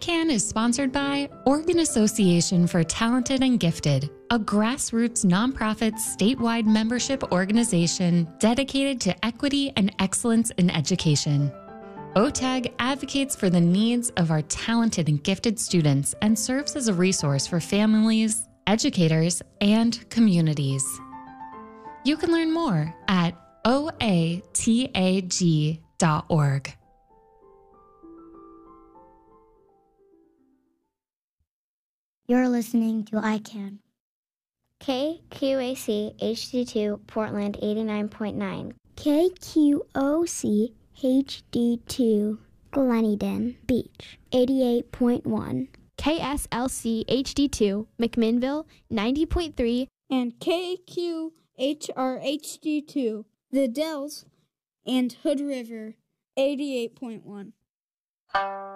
ICANN is sponsored by Oregon Association for Talented and Gifted, a grassroots nonprofit statewide membership organization dedicated to equity and excellence in education. OTAG advocates for the needs of our talented and gifted students and serves as a resource for families, educators, and communities. You can learn more at oatag.org. You're listening to ICANN. KQAC HD2 Portland 89.9. KQOC HD2 Gleneden Beach 88.1. KSLC HD2 McMinnville 90.3. And KQHR HD2 The Dells and Hood River 88.1.